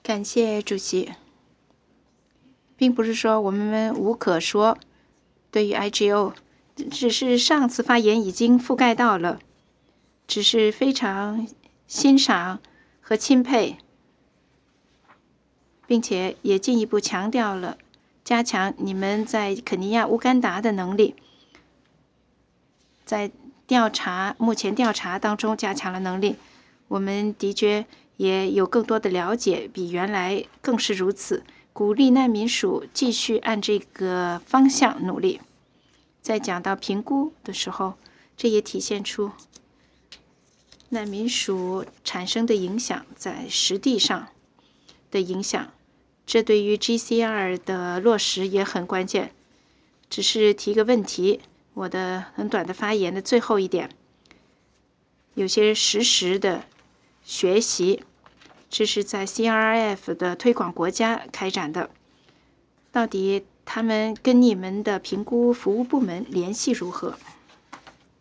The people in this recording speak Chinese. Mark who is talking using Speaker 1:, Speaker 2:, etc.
Speaker 1: 感谢主席。并不是说我们无可说，对于 IGO， 只是上次发言已经覆盖到了，只是非常欣赏和钦佩，并且也进一步强调了加强你们在肯尼亚、乌干达的能力，在目前调查当中加强了能力。我们的确也有更多的了解，比原来更是如此。鼓励难民署继续按这个方向努力。在讲到评估的时候，这也体现出难民署产生的影响，在实地上的影响。这对于 GCR 的落实也很关键。只是提个问题，我的很短的发言的最后一点，有些实时的学习，这是在 CRF 的推广国家开展的，到底他们跟你们的评估服务部门联系如何？